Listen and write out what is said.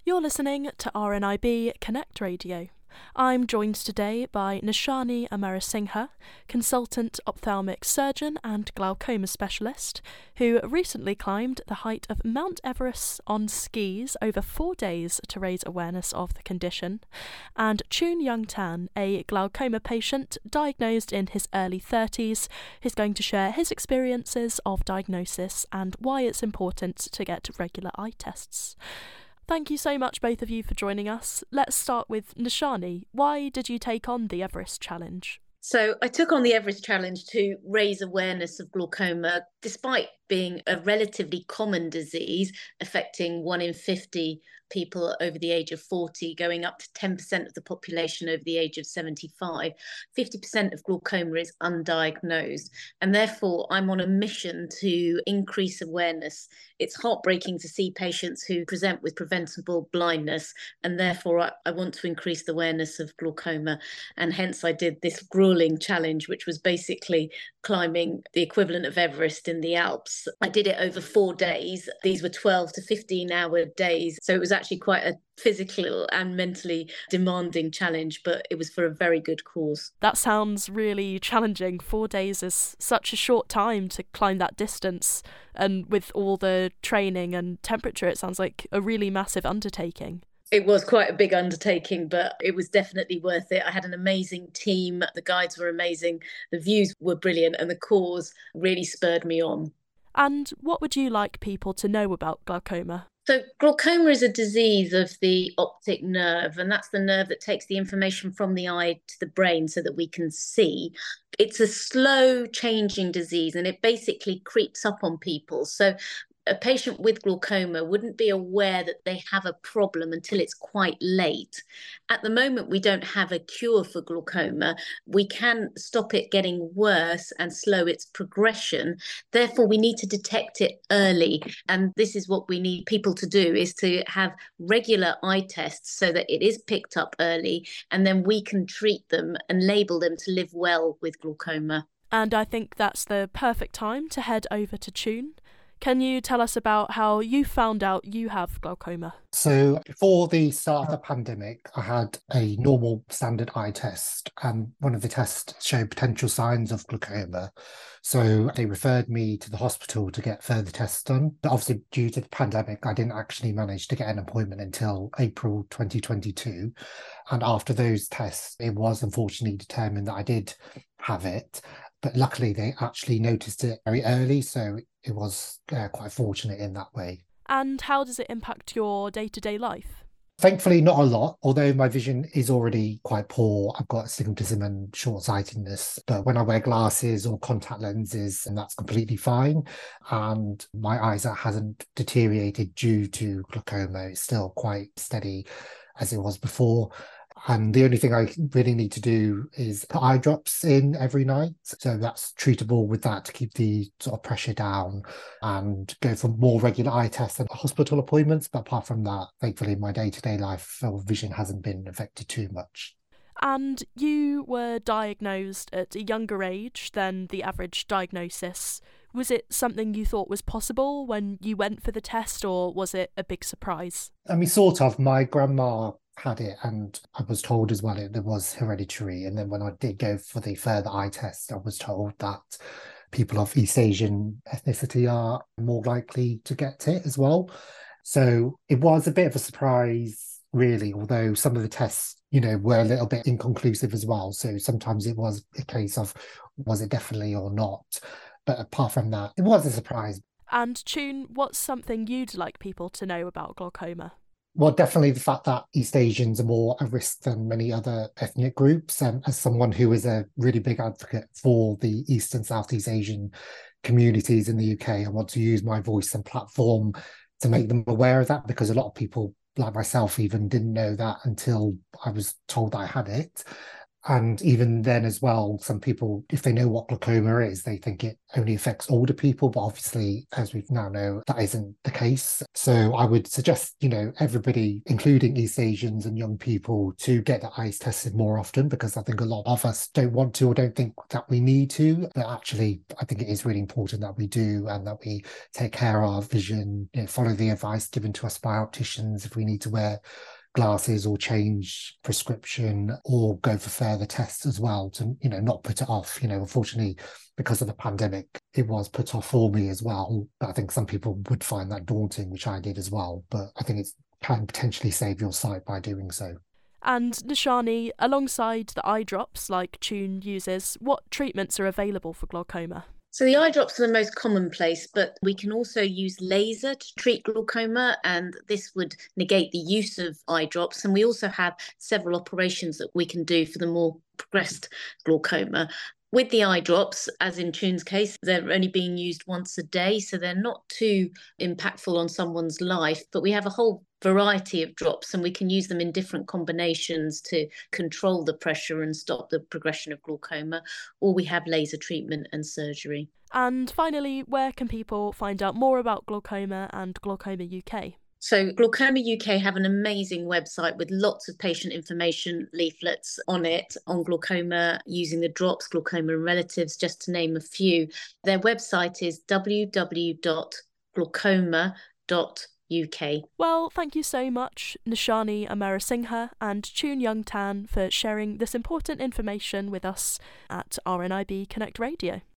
You're listening to RNIB Connect Radio. I'm joined today by Nishani Amarasinghe, consultant ophthalmic surgeon and glaucoma specialist, who recently climbed the height of Mount Everest on skis over 4 days to raise awareness of the condition, and Chun Young Tan, a glaucoma patient diagnosed in his early 30s, who's going to share his experiences of diagnosis and why it's important to get regular eye tests. Thank you so much, both of you, for joining us. Let's start with Nishani. Why did you take on the Everest Challenge? So I took on the Everest Challenge to raise awareness of glaucoma, despite being a relatively common disease affecting 1 in 50 people over the age of 40, going up to 10% of the population over the age of 75. 50% of glaucoma is undiagnosed, and therefore I'm on a mission to increase awareness. It's heartbreaking to see patients who present with preventable blindness, and therefore I want to increase the awareness of glaucoma, and hence I did this grueling challenge, which was basically climbing the equivalent of Everest in the Alps. I did it over 4 days. These were 12 to 15-hour days, so it was actually quite a physical and mentally demanding challenge, but it was for a very good cause. That sounds really challenging. 4 days is such a short time to climb that distance, and with all the training and temperature, it sounds like a really massive undertaking. It was quite a big undertaking, but it was definitely worth it. I had an amazing team. The guides were amazing. The views were brilliant, and the cause really spurred me on. And what would you like people to know about glaucoma? So glaucoma is a disease of the optic nerve, and that's the nerve that takes the information from the eye to the brain so that we can see. It's a slow changing disease, and it basically creeps up on people. So a patient with glaucoma wouldn't be aware that they have a problem until it's quite late. At the moment, we don't have a cure for glaucoma. We can stop it getting worse and slow its progression. Therefore, we need to detect it early. And this is what we need people to do, is to have regular eye tests so that it is picked up early, and then we can treat them and label them to live well with glaucoma. And I think that's the perfect time to head over to Chun. Can you tell us about how you found out you have glaucoma? So before the start of the pandemic, I had a normal standard eye test, and one of the tests showed potential signs of glaucoma. So they referred me to the hospital to get further tests done. But obviously, due to the pandemic, I didn't actually manage to get an appointment until April 2022. And after those tests, it was unfortunately determined that I did have it. But luckily, they actually noticed it very early, so it was quite fortunate in that way. And how does it impact your day-to-day life? Thankfully, not a lot, although my vision is already quite poor. I've got astigmatism and short-sightedness, but when I wear glasses or contact lenses, and that's completely fine. And my eyesight hasn't deteriorated due to glaucoma. It's still quite steady as it was before. And the only thing I really need to do is put eye drops in every night. So that's treatable with that to keep the sort of pressure down, and go for more regular eye tests and hospital appointments. But apart from that, thankfully, my day-to-day life or vision hasn't been affected too much. And you were diagnosed at a younger age than the average diagnosis. Was it something you thought was possible when you went for the test, or was it a big surprise? I mean, sort of. My grandma had it, and I was told as well it was hereditary. And then when I did go for the further eye test, I was told that people of East Asian ethnicity are more likely to get it as well. So it was a bit of a surprise, really, although some of the tests, were a little bit inconclusive as well. So sometimes it was a case of, was it definitely or not? But apart from that, it was a surprise. And Chun, what's something you'd like people to know about glaucoma? Well, definitely the fact that East Asians are more at risk than many other ethnic groups. And as someone who is a really big advocate for the East and Southeast Asian communities in the UK, I want to use my voice and platform to make them aware of that, because a lot of people, like myself, even didn't know that until I was told I had it. And even then as well, some people, if they know what glaucoma is, they think it only affects older people. But obviously, as we now know, that isn't the case. So I would suggest, everybody, including East Asians and young people, to get their eyes tested more often, because I think a lot of us don't want to or don't think that we need to. But actually, I think it is really important that we do, and that we take care of our vision, follow the advice given to us by opticians if we need to wear glasses or change prescription or go for further tests as well, to not put it off. Unfortunately, because of the pandemic, it was put off for me as well. But I think some people would find that daunting, which I did as well. But I think it can potentially save your sight by doing so. And Nishani, alongside the eye drops like Tune uses, what treatments are available for glaucoma? So the eye drops are the most commonplace, but we can also use laser to treat glaucoma, and this would negate the use of eye drops. And we also have several operations that we can do for the more progressed glaucoma. With the eye drops, as in Tune's case, they're only being used once a day, so they're not too impactful on someone's life. But we have a whole variety of drops, and we can use them in different combinations to control the pressure and stop the progression of glaucoma. Or we have laser treatment and surgery. And finally, where can people find out more about glaucoma and Glaucoma UK? So Glaucoma UK have an amazing website with lots of patient information leaflets on it, on glaucoma, using the drops, glaucoma and relatives, just to name a few. Their website is www.glaucoma.uk. Well, thank you so much, Nishani Amarasinghe and Tune Young Tan, for sharing this important information with us at RNIB Connect Radio.